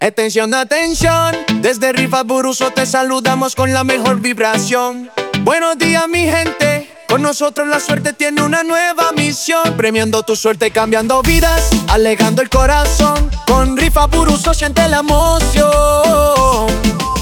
Atención, atención, desde Rifa Buruso te saludamos con la mejor vibración. Buenos días mi gente, con nosotros la suerte tiene una nueva misión. Premiando tu suerte, cambiando vidas, alegando el corazón. Con Rifa Buruso siente la emoción.